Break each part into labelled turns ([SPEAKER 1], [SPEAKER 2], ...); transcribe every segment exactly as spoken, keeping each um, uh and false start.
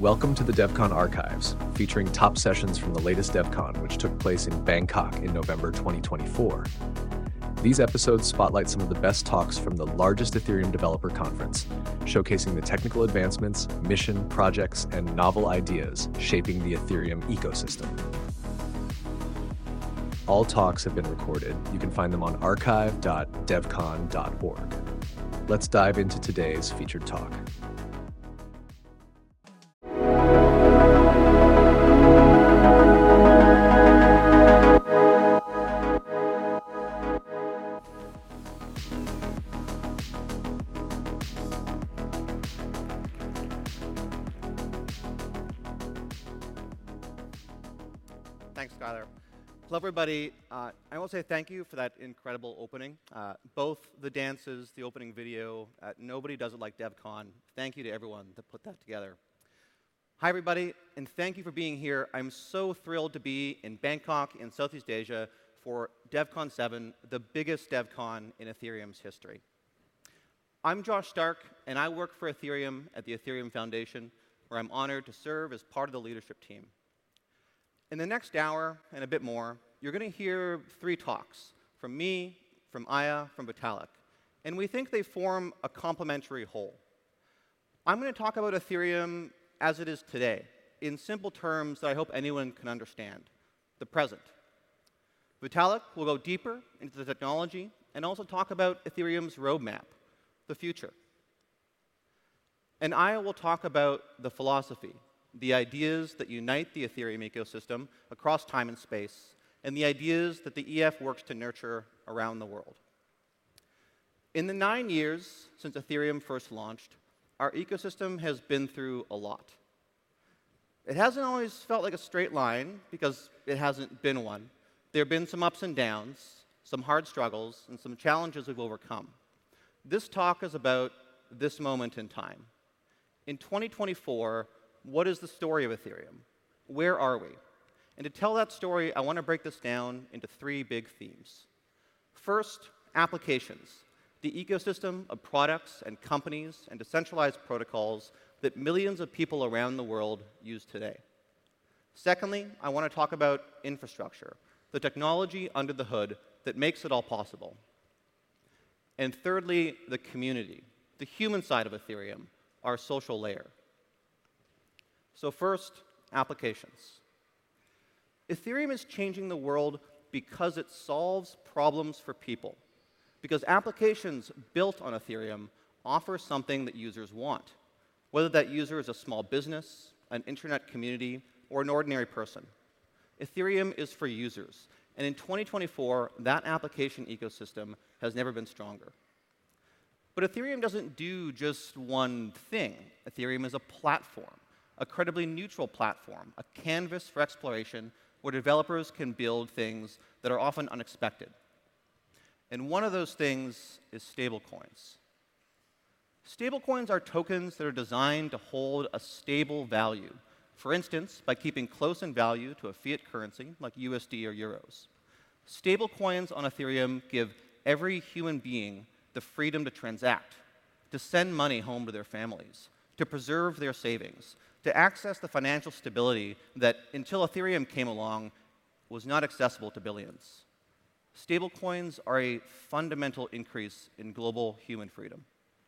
[SPEAKER 1] Welcome to the DevCon Archives, featuring top sessions from the latest DevCon, which took place in Bangkok in November twenty twenty-four. These episodes spotlight some of the best talks from the largest Ethereum developer conference, showcasing the technical advancements, mission, projects, and novel ideas shaping the Ethereum ecosystem. All talks have been recorded. You can find them on archive dot devcon dot org. Let's dive into today's featured talk.
[SPEAKER 2] Thanks, Skylar. Hello, everybody. Uh, I want to say thank you for that incredible opening. Uh, both the dances, the opening video, uh, nobody does it like DevCon. Thank you to everyone that put that together. Hi, everybody, and thank you for being here. I'm so thrilled to be in Bangkok in Southeast Asia for DevCon seven, the biggest DevCon in Ethereum's history. I'm Josh Stark, and I work for Ethereum at the Ethereum Foundation, where I'm honored to serve as part of the leadership team. In the next hour and a bit more, you're going to hear three talks from me, from Aya, from Vitalik, and we think they form a complementary whole. I'm going to talk about Ethereum as it is today, in simple terms that I hope anyone can understand, the present. Vitalik will go deeper into the technology and also talk about Ethereum's roadmap, the future. And Aya will talk about the philosophy, the ideas that unite the Ethereum ecosystem across time and space, and the ideas that the E F works to nurture around the world. In the nine years since Ethereum first launched, our ecosystem has been through a lot. It hasn't always felt like a straight line, because it hasn't been one. There have been some ups and downs, some hard struggles, and some challenges we've overcome. This talk is about this moment in time. In twenty twenty-four, what is the story of Ethereum? Where are we? And to tell that story, I want to break this down into three big themes. First, applications, the ecosystem of products and companies and decentralized protocols that millions of people around the world use today. Secondly, I want to talk about infrastructure, the technology under the hood that makes it all possible. And thirdly, the community, the human side of Ethereum, our social layer. So first, applications. Ethereum is changing the world because it solves problems for people. Because applications built on Ethereum offer something that users want, whether that user is a small business, an internet community, or an ordinary person. Ethereum is for users, and in twenty twenty-four, that application ecosystem has never been stronger. But Ethereum doesn't do just one thing. Ethereum is a platform, a credibly neutral platform, a canvas for exploration where developers can build things that are often unexpected. And one of those things is stablecoins. Stablecoins are tokens that are designed to hold a stable value, for instance, by keeping close in value to a fiat currency like U S D or euros. Stablecoins on Ethereum give every human being the freedom to transact, to send money home to their families, to preserve their savings, to access the financial stability that, until Ethereum came along, was not accessible to billions. Stablecoins are a fundamental increase in global human freedom.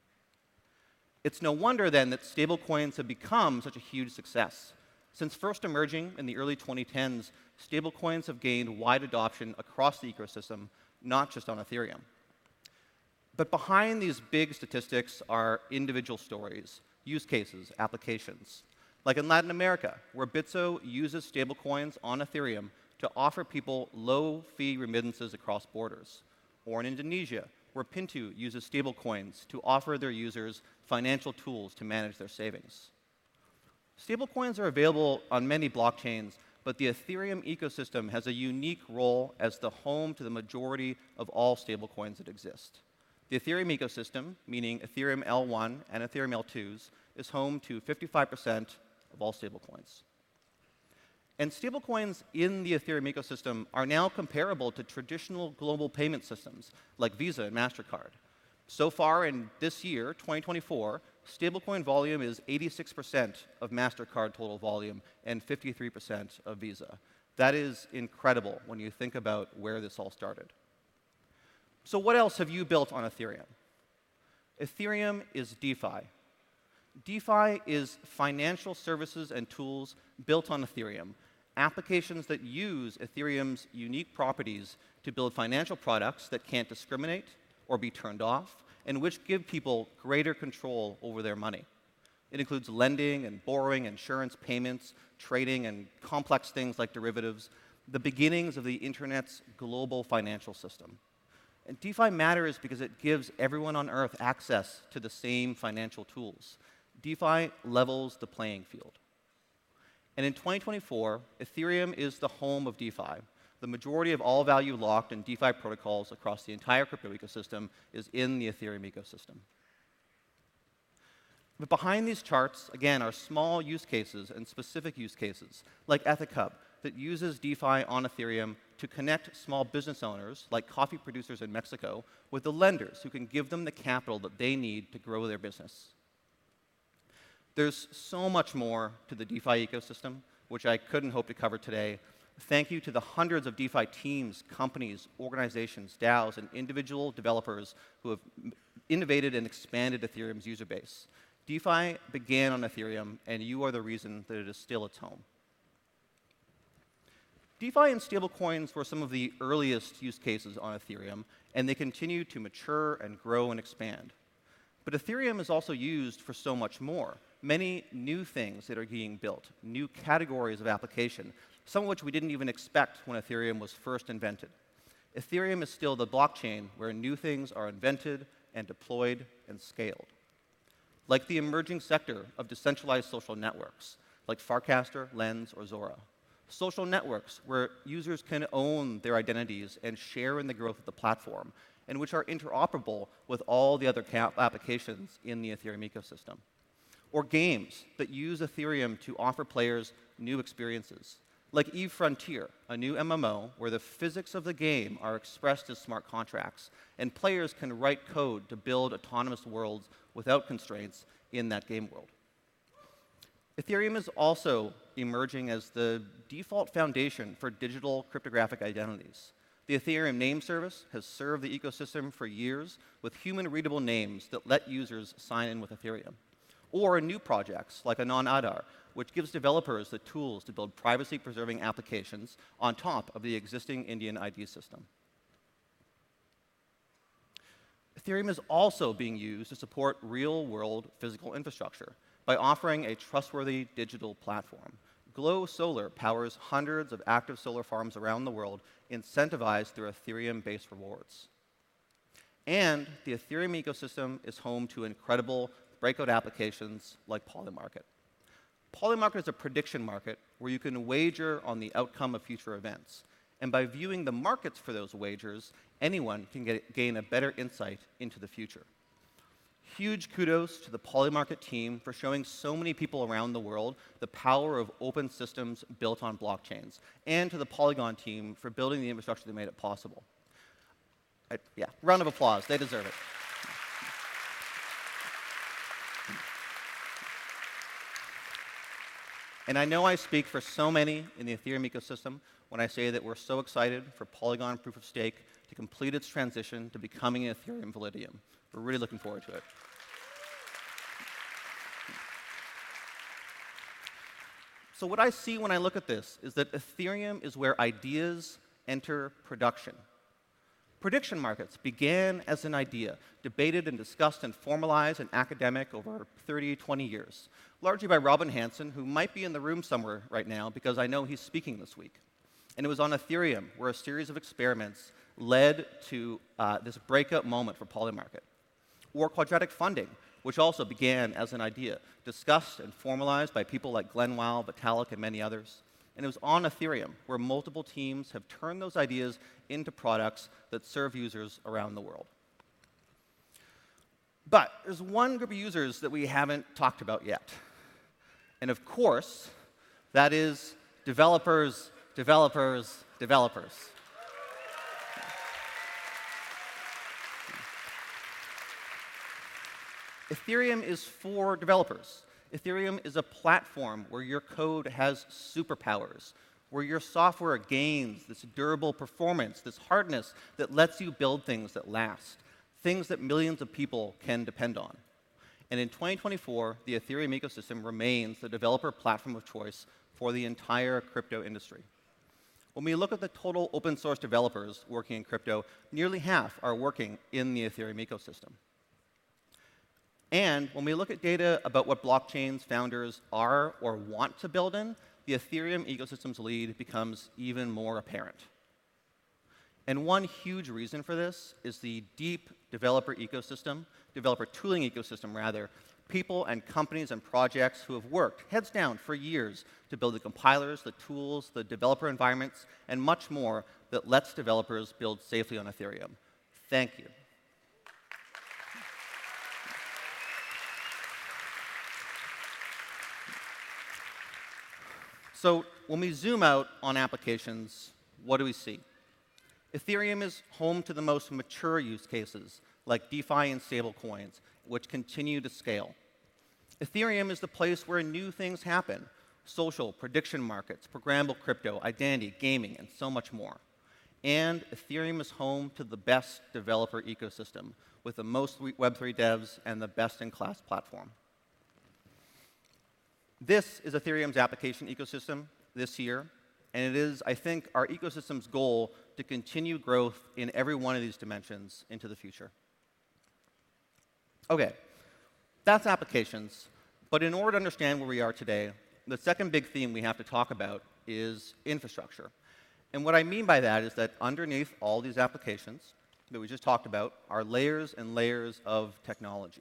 [SPEAKER 2] It's no wonder, then, that stablecoins have become such a huge success. Since first emerging in the early twenty tens, stablecoins have gained wide adoption across the ecosystem, not just on Ethereum. But behind these big statistics are individual stories, use cases, applications. Like in Latin America, where Bitso uses stablecoins on Ethereum to offer people low-fee remittances across borders. Or in Indonesia, where Pintu uses stablecoins to offer their users financial tools to manage their savings. Stablecoins are available on many blockchains, but the Ethereum ecosystem has a unique role as the home to the majority of all stablecoins that exist. The Ethereum ecosystem, meaning Ethereum L one and Ethereum L twos, is home to fifty-five percent of all stablecoins. And stablecoins in the Ethereum ecosystem are now comparable to traditional global payment systems like Visa and MasterCard. So far in this year, twenty twenty-four, stablecoin volume is eighty-six percent of MasterCard total volume and fifty-three percent of Visa. That is incredible when you think about where this all started. So what else have you built on Ethereum? Ethereum is DeFi. DeFi is financial services and tools built on Ethereum, applications that use Ethereum's unique properties to build financial products that can't discriminate or be turned off, and which give people greater control over their money. It includes lending and borrowing, insurance, payments, trading, and complex things like derivatives, the beginnings of the internet's global financial system. And DeFi matters because it gives everyone on Earth access to the same financial tools. DeFi levels the playing field. And in twenty twenty-four, Ethereum is the home of DeFi. The majority of all value locked in DeFi protocols across the entire crypto ecosystem is in the Ethereum ecosystem. But behind these charts, again, are small use cases and specific use cases, like EthicHub, that uses DeFi on Ethereum to connect small business owners, like coffee producers in Mexico, with the lenders who can give them the capital that they need to grow their business. There's so much more to the DeFi ecosystem, which I couldn't hope to cover today. Thank you to the hundreds of DeFi teams, companies, organizations, DAOs, and individual developers who have innovated and expanded Ethereum's user base. DeFi began on Ethereum, and you are the reason that it is still its home. DeFi and stablecoins were some of the earliest use cases on Ethereum, and they continue to mature and grow and expand. But Ethereum is also used for so much more. Many new things that are being built, new categories of application, some of which we didn't even expect when Ethereum was first invented. Ethereum is still the blockchain where new things are invented and deployed and scaled. Like the emerging sector of decentralized social networks, like Farcaster, Lens, or Zora. Social networks where users can own their identities and share in the growth of the platform, and which are interoperable with all the other applications in the Ethereum ecosystem. Or games that use Ethereum to offer players new experiences, like Eve Frontier, a new M M O where the physics of the game are expressed as smart contracts, and players can write code to build autonomous worlds without constraints in that game world. Ethereum is also emerging as the default foundation for digital cryptographic identities. The Ethereum name service has served the ecosystem for years with human-readable names that let users sign in with Ethereum. Or new projects like Anon Adar, which gives developers the tools to build privacy-preserving applications on top of the existing Indian I D system. Ethereum is also being used to support real-world physical infrastructure by offering a trustworthy digital platform. Glow Solar powers hundreds of active solar farms around the world, incentivized through Ethereum-based rewards. And the Ethereum ecosystem is home to incredible breakout applications like Polymarket. Polymarket is a prediction market where you can wager on the outcome of future events. And by viewing the markets for those wagers, anyone can get, gain a better insight into the future. Huge kudos to the Polymarket team for showing so many people around the world the power of open systems built on blockchains, and to the Polygon team for building the infrastructure that made it possible. I, yeah, round of applause. They deserve it. And I know I speak for so many in the Ethereum ecosystem when I say that we're so excited for Polygon Proof of Stake to complete its transition to becoming an Ethereum Validium. We're really looking forward to it. So what I see when I look at this is that Ethereum is where ideas enter production. Prediction markets began as an idea, debated and discussed and formalized in academic over thirty, twenty years, largely by Robin Hanson, who might be in the room somewhere right now because I know he's speaking this week. And it was on Ethereum where a series of experiments led to uh, this breakout moment for Polymarket. Or quadratic funding, which also began as an idea, discussed and formalized by people like Glenn Weil, Vitalik, and many others. And it was on Ethereum where multiple teams have turned those ideas into products that serve users around the world. But there's one group of users that we haven't talked about yet. And of course, that is developers, developers, developers. Ethereum is for developers. Ethereum is a platform where your code has superpowers, where your software gains this durable performance, this hardness that lets you build things that last, things that millions of people can depend on. And in twenty twenty-four, the Ethereum ecosystem remains the developer platform of choice for the entire crypto industry. When we look at the total open source developers working in crypto, nearly half are working in the Ethereum ecosystem. And when we look at data about what blockchains founders are or want to build in, the Ethereum ecosystem's lead becomes even more apparent. And one huge reason for this is the deep developer ecosystem, developer tooling ecosystem rather, people and companies and projects who have worked heads down for years to build the compilers, the tools, the developer environments, and much more that lets developers build safely on Ethereum. Thank you. So when we zoom out on applications, what do we see? Ethereum is home to the most mature use cases, like DeFi and stablecoins, which continue to scale. Ethereum is the place where new things happen: social, prediction markets, programmable crypto, identity, gaming, and so much more. And Ethereum is home to the best developer ecosystem, with the most Web three devs and the best-in-class platform. This is Ethereum's application ecosystem this year, and it is, I think, our ecosystem's goal to continue growth in every one of these dimensions into the future. OK, that's applications. But in order to understand where we are today, the second big theme we have to talk about is infrastructure. And what I mean by that is that underneath all these applications that we just talked about are layers and layers of technology.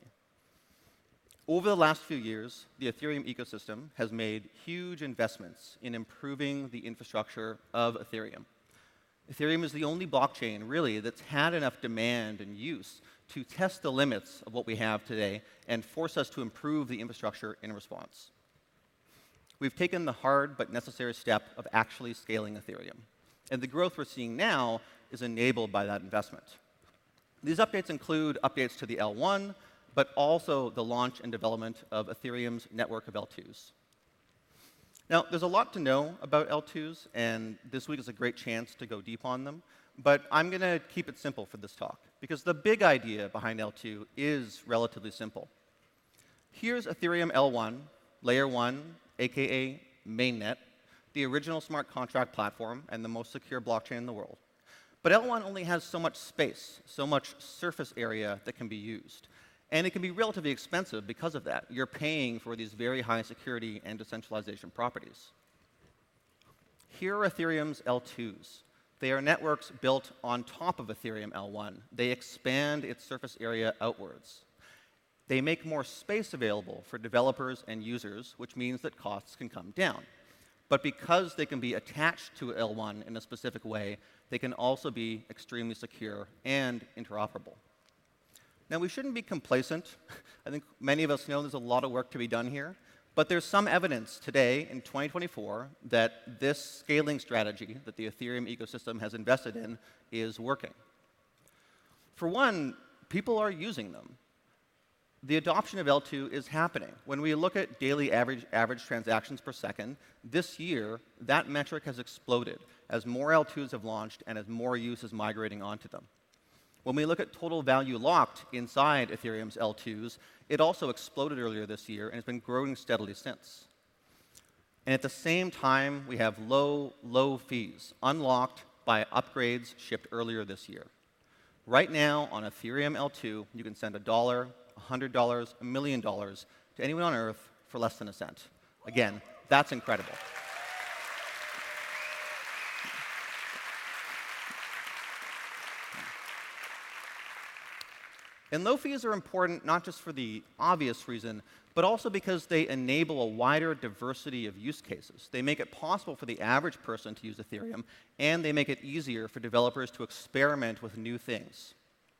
[SPEAKER 2] Over the last few years, the Ethereum ecosystem has made huge investments in improving the infrastructure of Ethereum. Ethereum is the only blockchain, really, that's had enough demand and use to test the limits of what we have today and force us to improve the infrastructure in response. We've taken the hard but necessary step of actually scaling Ethereum. And the growth we're seeing now is enabled by that investment. These updates include updates to the L one, but also the launch and development of Ethereum's network of L twos. Now, there's a lot to know about L twos, and this week is a great chance to go deep on them. But I'm going to keep it simple for this talk, because the big idea behind L two is relatively simple. Here's Ethereum L one, Layer one, a k a mainnet, the original smart contract platform and the most secure blockchain in the world. But L one only has so much space, so much surface area that can be used. And it can be relatively expensive because of that. You're paying for these very high security and decentralization properties. Here are Ethereum's L twos. They are networks built on top of Ethereum L one. They expand its surface area outwards. They make more space available for developers and users, which means that costs can come down. But because they can be attached to L one in a specific way, they can also be extremely secure and interoperable. Now, we shouldn't be complacent. I think many of us know there's a lot of work to be done here. But there's some evidence today in twenty twenty-four that this scaling strategy that the Ethereum ecosystem has invested in is working. For one, people are using them. The adoption of L two is happening. When we look at daily average, average transactions per second, this year, that metric has exploded as more L twos have launched and as more use is migrating onto them. When we look at total value locked inside Ethereum's L twos, it also exploded earlier this year and has been growing steadily since. And at the same time, we have low, low fees unlocked by upgrades shipped earlier this year. Right now, on Ethereum L two, you can send a dollar, one hundred dollars, a million dollars to anyone on Earth for less than a cent. Again, that's incredible. And low fees are important not just for the obvious reason, but also because they enable a wider diversity of use cases. They make it possible for the average person to use Ethereum, and they make it easier for developers to experiment with new things.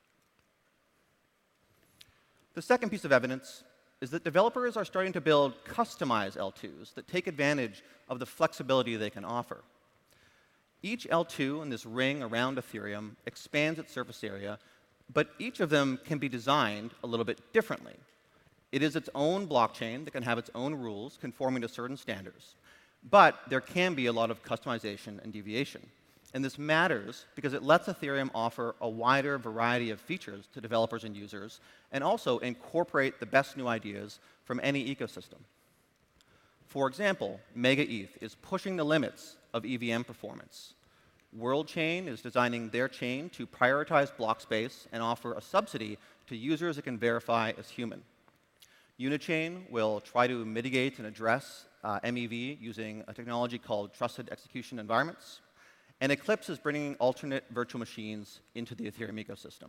[SPEAKER 2] The second piece of evidence is that developers are starting to build customized L twos that take advantage of the flexibility they can offer. Each L two in this ring around Ethereum expands its surface area, but each of them can be designed a little bit differently. It is its own blockchain that can have its own rules conforming to certain standards. But there can be a lot of customization and deviation. And this matters because it lets Ethereum offer a wider variety of features to developers and users, and also incorporate the best new ideas from any ecosystem. For example, MegaETH is pushing the limits of E V M performance. WorldChain is designing their chain to prioritize block space and offer a subsidy to users it can verify as human. Unichain will try to mitigate and address uh, M E V using a technology called Trusted Execution Environments. And Eclipse is bringing alternate virtual machines into the Ethereum ecosystem.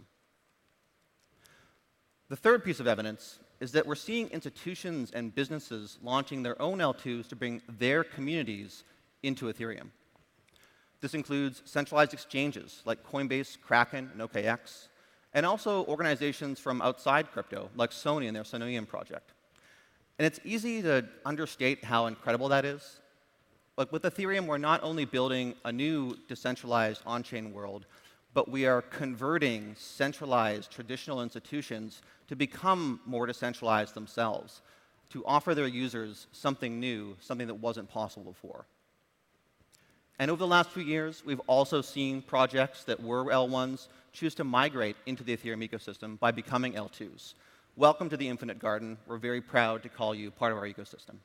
[SPEAKER 2] The third piece of evidence is that we're seeing institutions and businesses launching their own L twos to bring their communities into Ethereum. This includes centralized exchanges like Coinbase, Kraken, and O K X, and also organizations from outside crypto, like Sony and their Sonium project. And it's easy to understate how incredible that is. Like with Ethereum, we're not only building a new decentralized on-chain world, but we are converting centralized traditional institutions to become more decentralized themselves, to offer their users something new, something that wasn't possible before. And over the last few years, we've also seen projects that were L ones choose to migrate into the Ethereum ecosystem by becoming L twos. Welcome to the Infinite Garden. We're very proud to call you part of our ecosystem.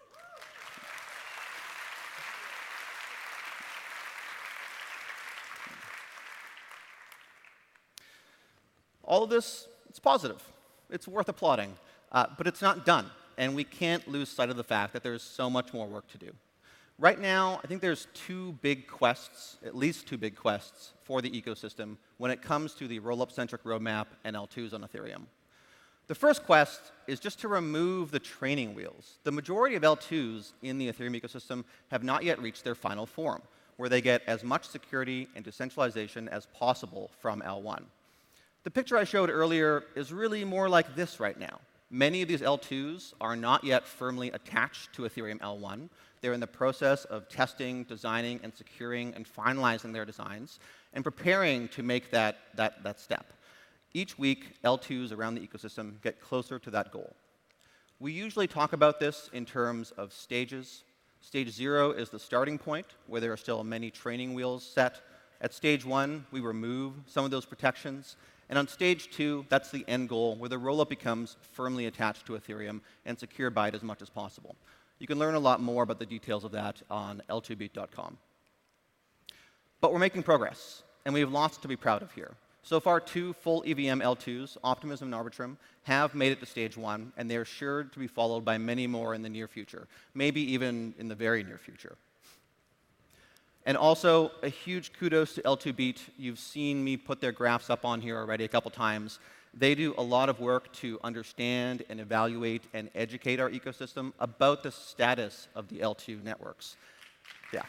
[SPEAKER 2] All of this, it's positive. It's worth applauding. Uh, but it's not done. And we can't lose sight of the fact that there's so much more work to do. Right now, I think there's two big quests, at least two big quests, for the ecosystem when it comes to the rollup-centric roadmap and L twos on Ethereum. The first quest is just to remove the training wheels. The majority of L twos in the Ethereum ecosystem have not yet reached their final form, where they get as much security and decentralization as possible from L one. The picture I showed earlier is really more like this right now. Many of these L twos are not yet firmly attached to Ethereum L one. They're in the process of testing, designing, and securing and finalizing their designs and preparing to make that, that, that step. Each week, L twos around the ecosystem get closer to that goal. We usually talk about this in terms of stages. Stage zero is the starting point, where there are still many training wheels set. At stage one, we remove some of those protections. And on stage two, that's the end goal, where the rollup becomes firmly attached to Ethereum and secured by it as much as possible. You can learn a lot more about the details of that on L two beat dot com. But we're making progress, and we have lots to be proud of here. So far, two full E V M L twos, Optimism and Arbitrum, have made it to stage one, and they're sure to be followed by many more in the near future, maybe even in the very near future. And also, a huge kudos to L two beat. You've seen me put their graphs up on here already a couple times. They do a lot of work to understand and evaluate and educate our ecosystem about the status of the L two networks. Yeah.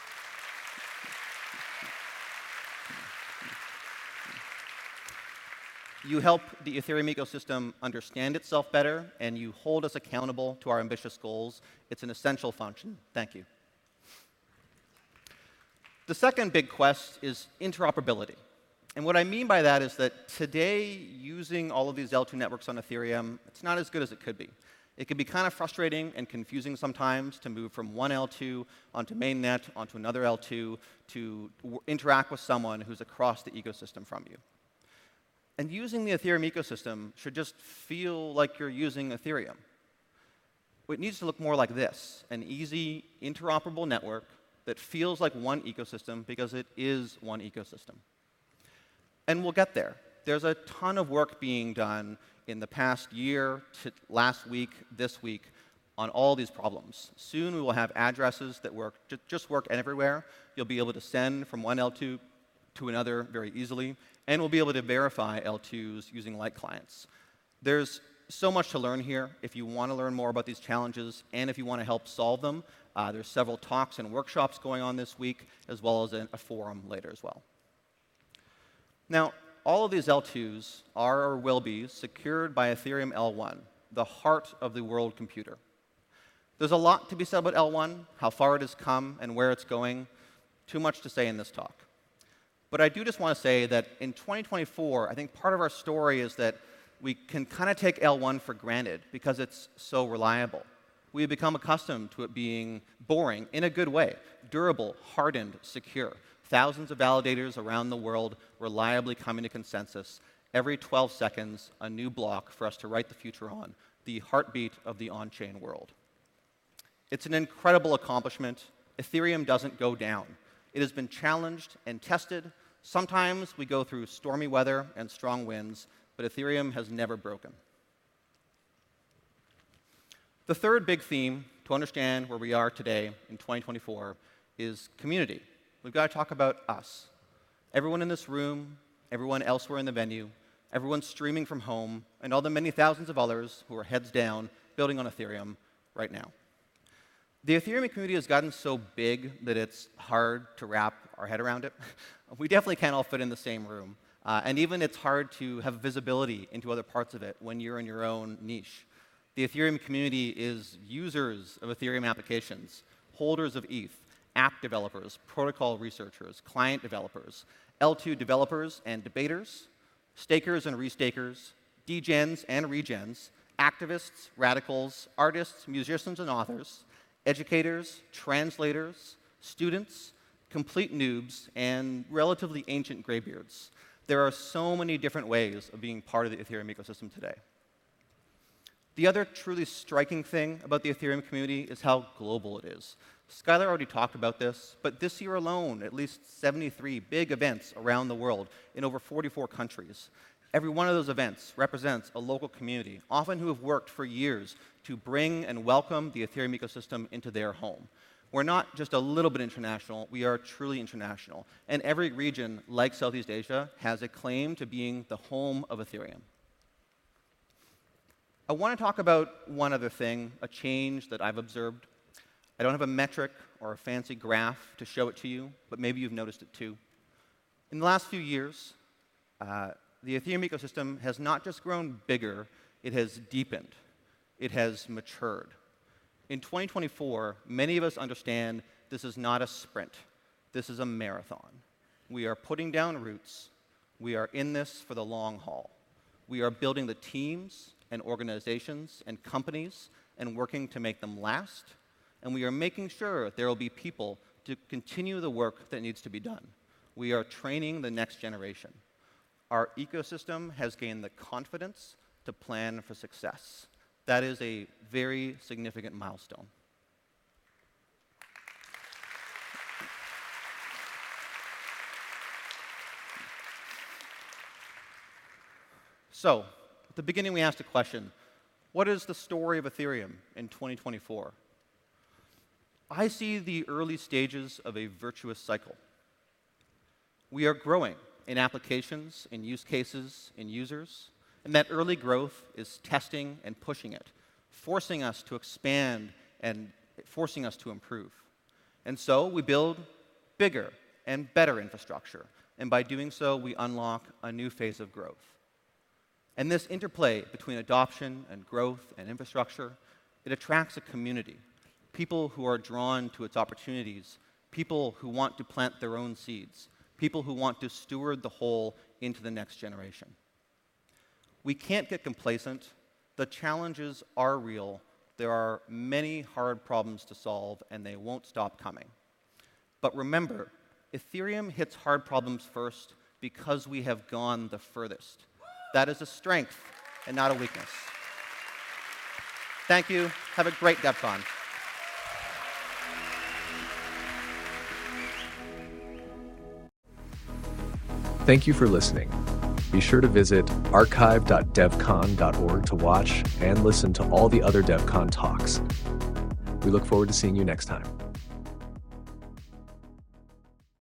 [SPEAKER 2] You help the Ethereum ecosystem understand itself better, and you hold us accountable to our ambitious goals. It's an essential function. Thank you. The second big quest is interoperability. And what I mean by that is that today, using all of these L two networks on Ethereum, it's not as good as it could be. It can be kind of frustrating and confusing sometimes to move from one L two onto mainnet, onto another L two, to interact with someone who's across the ecosystem from you. And using the Ethereum ecosystem should just feel like you're using Ethereum. It needs to look more like this: an easy, interoperable network that feels like one ecosystem because it is one ecosystem. And we'll get there. There's a ton of work being done in the past year, to last week, this week, on all these problems. Soon we will have addresses that work, just work everywhere. You'll be able to send from one L two to another very easily, and we'll be able to verify L twos using light clients. There's so much to learn here. If you want to learn more about these challenges, and if you want to help solve them, uh, there's several talks and workshops going on this week, as well as a, a forum later as well. Now, all of these L twos are or will be secured by Ethereum L one, the heart of the world computer. There's a lot to be said about L one, how far it has come and where it's going. Too much to say in this talk. But I do just want to say that in twenty twenty-four, I think part of our story is that we can kind of take L one for granted because it's so reliable. We have become accustomed to it being boring in a good way, durable, hardened, secure. Thousands of validators around the world reliably coming to consensus. Every twelve seconds, a new block for us to write the future on, the heartbeat of the on-chain world. It's an incredible accomplishment. Ethereum doesn't go down. It has been challenged and tested. Sometimes we go through stormy weather and strong winds, but Ethereum has never broken. The third big theme to understand where we are today in twenty twenty-four is community. We've got to talk about us. Everyone in this room, everyone elsewhere in the venue, everyone streaming from home, and all the many thousands of others who are heads down building on Ethereum right now. The Ethereum community has gotten so big that it's hard to wrap our head around it. We definitely can't all fit in the same room. Uh, and even it's hard to have visibility into other parts of it when you're in your own niche. The Ethereum community is users of Ethereum applications, holders of E T H, app developers, protocol researchers, client developers, L two developers and debaters, stakers and restakers, degens and regens, activists, radicals, artists, musicians and authors, educators, translators, students, complete noobs, and relatively ancient graybeards. There are so many different ways of being part of the Ethereum ecosystem today. The other truly striking thing about the Ethereum community is how global it is. Skylar already talked about this, but this year alone, at least seventy-three big events around the world in over forty-four countries. Every one of those events represents a local community, often who have worked for years to bring and welcome the Ethereum ecosystem into their home. We're not just a little bit international, we are truly international. And every region, like Southeast Asia, has a claim to being the home of Ethereum. I want to talk about one other thing, a change that I've observed. I don't have a metric or a fancy graph to show it to you, but maybe you've noticed it too. In the last few years, uh, the Ethereum ecosystem has not just grown bigger, it has deepened. It has matured. In twenty twenty-four, many of us understand this is not a sprint. This is a marathon. We are putting down roots. We are in this for the long haul. We are building the teams and organizations and companies and working to make them last. And we are making sure there will be people to continue the work that needs to be done. We are training the next generation. Our ecosystem has gained the confidence to plan for success. That is a very significant milestone. So, at the beginning we asked a question, what is the story of Ethereum in twenty twenty-four? I see the early stages of a virtuous cycle. We are growing in applications, in use cases, in users, and that early growth is testing and pushing it, forcing us to expand and forcing us to improve. And so we build bigger and better infrastructure, and by doing so, we unlock a new phase of growth. And this interplay between adoption and growth and infrastructure, it attracts a community, people who are drawn to its opportunities, people who want to plant their own seeds, people who want to steward the whole into the next generation. We can't get complacent. The challenges are real. There are many hard problems to solve, and they won't stop coming. But remember, Ethereum hits hard problems first because we have gone the furthest. That is a strength and not a weakness. Thank you. Have a great DevCon.
[SPEAKER 1] Thank you for listening. Be sure to visit archive dot devcon dot org to watch and listen to all the other DevCon talks. We look forward to seeing you next time.